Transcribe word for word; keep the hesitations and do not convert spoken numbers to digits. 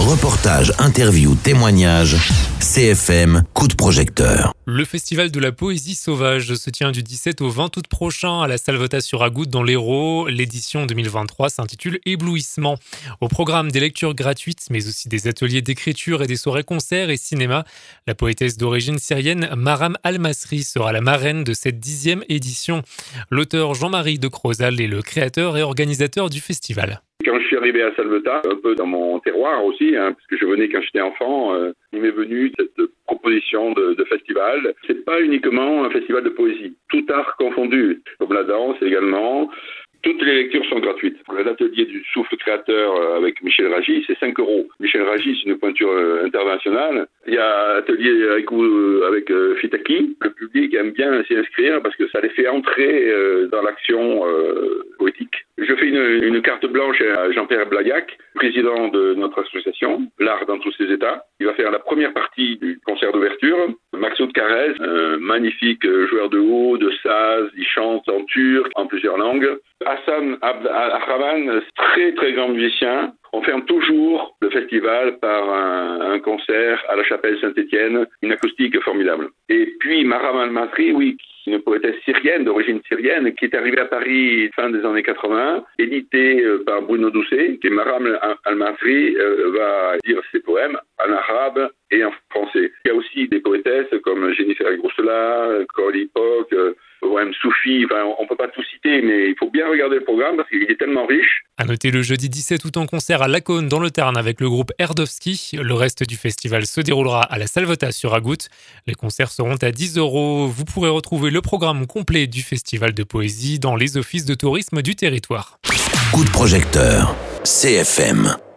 Reportages, interviews, témoignages. C F M, coup de projecteur. Le festival de la poésie sauvage se tient du dix-sept au vingt août prochain à la Salvetat-sur-Agoutte dans l'Hérault. L'édition deux mille vingt-trois s'intitule Éblouissement. Au programme des lectures gratuites, mais aussi des ateliers d'écriture et des soirées concerts et cinéma. La poétesse d'origine syrienne Maram Al-Masri sera la marraine de cette dixième édition. L'auteur Jean-Marie de Crozal est le créateur et organisateur du festival. Quand je suis arrivé à Salvetat, un peu dans mon terroir aussi, hein, parce que je venais quand j'étais enfant, euh, il m'est venu cette proposition de, de festival. C'est pas uniquement un festival de poésie, tout art confondu, comme la danse également. Toutes les lectures sont gratuites. L'atelier du souffle créateur avec Michel Ragy, c'est cinq euros. Michel Ragy, c'est une pointure internationale. Il y a atelier avec, avec euh, Fitaki. Le public aime bien s'y inscrire parce que ça les fait entrer euh, dans l'action euh, poétique. Je fais une, une carte blanche à Jean-Pierre Blagac, président de notre association, L'Art dans tous ses états. Il va faire la première partie du concert d'ouverture. Maxoud Carrez, un magnifique joueur de oud, de saz, il chante en turc, en plusieurs langues. Hassan Abd al-Rahman, très très grand musicien. On ferme toujours le festival par un, un concert à la chapelle Saint-Étienne, une acoustique formidable. Et puis Maram Al-Masri, oui, une poétesse syrienne, d'origine syrienne, qui est arrivée à Paris fin des années quatre-vingts, éditée par Bruno Doucet, qui Maram Al-Masri euh, va dire ses poèmes en arabe et en français. Il y a aussi des poétesses comme Jennifer Grousselat, Corly Poc, euh, Poème Soufi, enfin, on ne peut pas tout citer, mais il faut bien regarder le programme parce qu'il est tellement riche. À noter le jeudi dix-sept août en concert à Lacaune dans le Tarn avec le groupe Erdowski. Le reste du festival se déroulera à la Salvetat-sur-Agoutte. Les concerts seront à dix euros. Vous pourrez retrouver le programme complet du festival de poésie dans les offices de tourisme du territoire. Coup de projecteur, C F M.